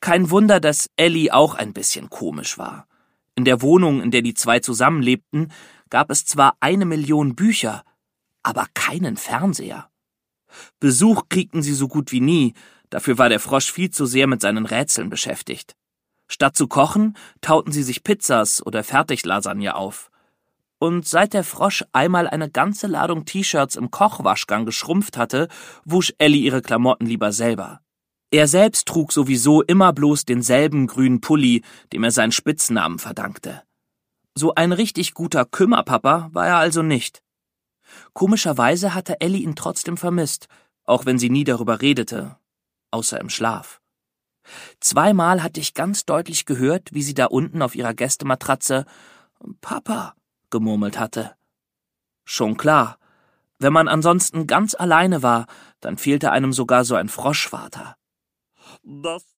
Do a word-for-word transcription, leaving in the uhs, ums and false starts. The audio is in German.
Kein Wunder, dass Elli auch ein bisschen komisch war. In der Wohnung, in der die zwei zusammenlebten, gab es zwar eine Million Bücher, aber keinen Fernseher. Besuch kriegten sie so gut wie nie, dafür war der Frosch viel zu sehr mit seinen Rätseln beschäftigt. Statt zu kochen, tauten sie sich Pizzas oder Fertiglasagne auf. Und seit der Frosch einmal eine ganze Ladung T-Shirts im Kochwaschgang geschrumpft hatte, wusch Elli ihre Klamotten lieber selber. Er selbst trug sowieso immer bloß denselben grünen Pulli, dem er seinen Spitznamen verdankte. So ein richtig guter Kümmerpapa war er also nicht. Komischerweise hatte Elli ihn trotzdem vermisst, auch wenn sie nie darüber redete, außer im Schlaf. Zweimal hatte ich ganz deutlich gehört, wie sie da unten auf ihrer Gästematratze »Papa« gemurmelt hatte. Schon klar, wenn man ansonsten ganz alleine war, dann fehlte einem sogar so ein Froschvater. Das